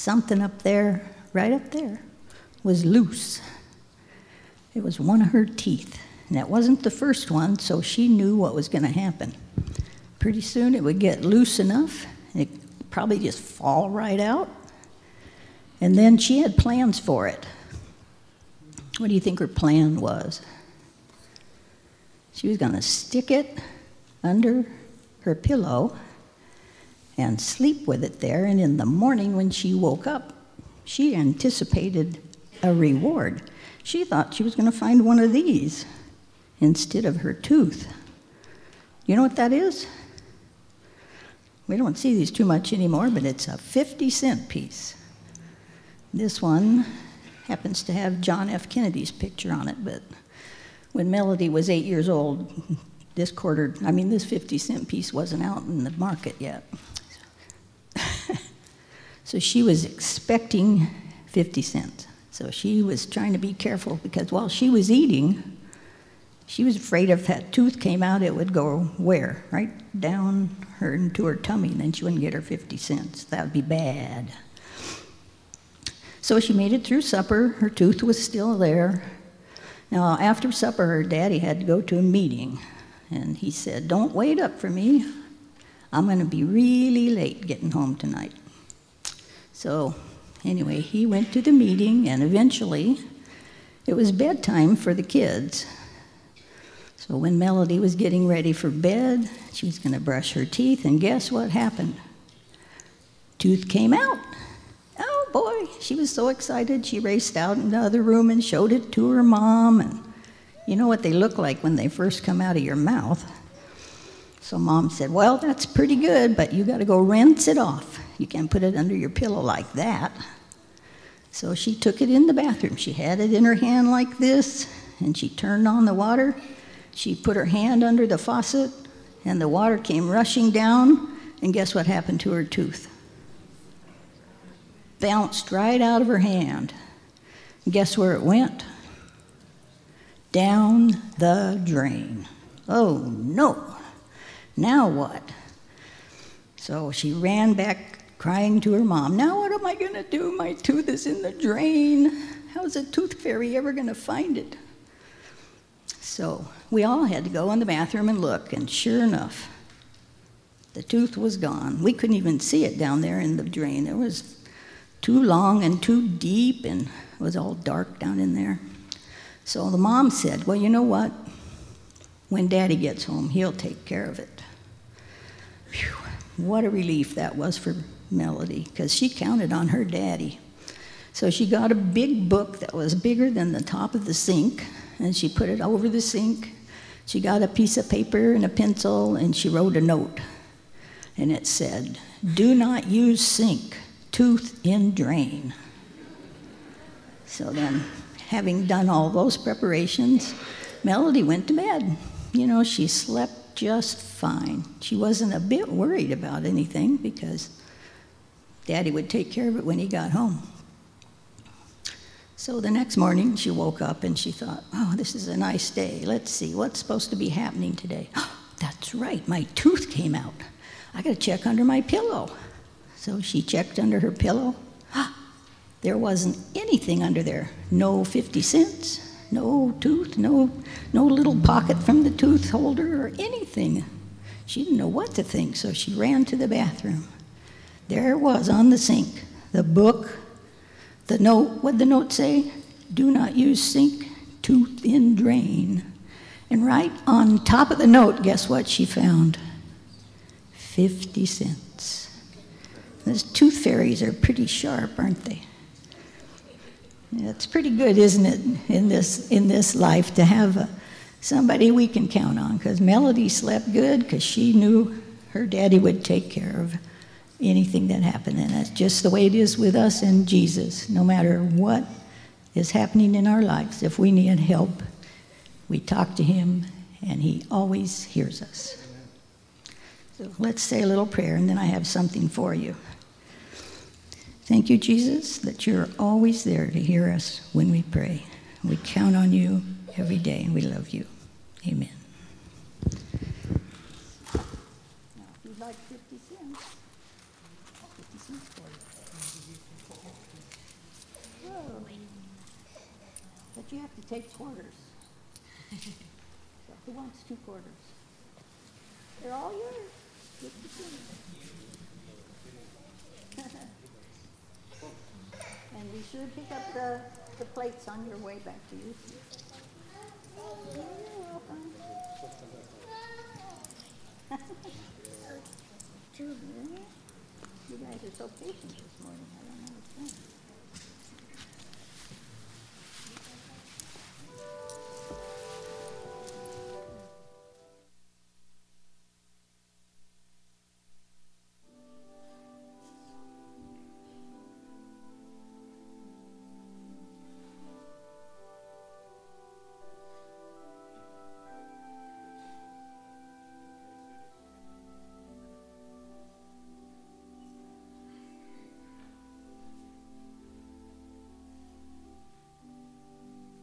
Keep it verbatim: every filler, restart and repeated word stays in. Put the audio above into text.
something up there, right up there, was loose. It was one of her teeth. And that wasn't the first one, so she knew what was going to happen. Pretty soon it would get loose enough, and it'd probably just fall right out. And then she had plans for it. What do you think her plan was? She was going to stick it under her pillow and sleep with it there, and in the morning when she woke up, she anticipated a reward. She thought she was going to find one of these instead of her tooth. You know what that is? We don't see these too much anymore, but it's a fifty cent piece. This one happens to have John F. Kennedy's picture on it, but when Melody was eight years old, this quarter, I mean, this fifty cent piece wasn't out in the market yet. So she was expecting fifty cents. So she was trying to be careful because while she was eating, she was afraid if that tooth came out, it would go where? Right down her into her tummy, and then she wouldn't get her fifty cents. That would be bad. So she made it through supper. Her tooth was still there. Now, after supper, her daddy had to go to a meeting, and he said, "Don't wait up for me. I'm going to be really late getting home tonight." So anyway, he went to the meeting, and eventually it was bedtime for the kids. So when Melody was getting ready for bed, she was going to brush her teeth, and guess what happened? Tooth came out. Oh boy, she was so excited. She raced out in the other room and showed it to her mom. And you know what they look like when they first come out of your mouth. So Mom said, "Well, that's pretty good, but you got to go rinse it off. You can't put it under your pillow like that." So she took it in the bathroom. She had it in her hand like this, and she turned on the water. She put her hand under the faucet, and the water came rushing down, and guess what happened to her tooth? Bounced right out of her hand. And guess where it went? Down the drain. Oh, no. Now what? So she ran back crying to her mom. "Now what am I going to do? My tooth is in the drain. How's a tooth fairy ever going to find it?" So we all had to go in the bathroom and look, and sure enough, the tooth was gone. We couldn't even see it down there in the drain. It was too long and too deep, and it was all dark down in there. So the mom said, "Well, you know what? When Daddy gets home, he'll take care of it." Whew, what a relief that was for Melody, because she counted on her daddy. So she got a big book that was bigger than the top of the sink, and she put it over the sink. She got a piece of paper and a pencil, and she wrote a note. And it said, "Do not use sink, tooth in drain." So then, having done all those preparations, Melody went to bed. You know, she slept just fine. She wasn't a bit worried about anything because Daddy would take care of it when he got home. So the next morning, she woke up and she thought, "Oh, this is a nice day. Let's see, what's supposed to be happening today? Oh, that's right, my tooth came out. I got to check under my pillow." So she checked under her pillow. Ah, there wasn't anything under there. No fifty cents, no tooth, no, no little pocket from the tooth holder or anything. She didn't know what to think, so she ran to the bathroom. There it was on the sink, the book, the note. What'd the note say? "Do not use sink, tooth in drain." And right on top of the note, guess what she found? fifty cents. Those tooth fairies are pretty sharp, aren't they? It's pretty good, isn't it, in this in this life to have a, somebody we can count on, because Melody slept good because she knew her daddy would take care of anything that happened. And that's just the way it is with us and Jesus. No matter what is happening in our lives, if we need help, we talk to him, and he always hears us. So let's say a little prayer, and then I have something for you. Thank you, Jesus, that you're always there to hear us when we pray. We count on you every day, and we love you. Amen. Now, if you'd like fifty cents, fifty cents for you. But you have to take quarters. So who wants two quarters? They're all yours. Get the two. And be sure to pick up the, the plates on your way back to your seat. You're welcome. You guys are so patient this morning. I don't know what's wrong.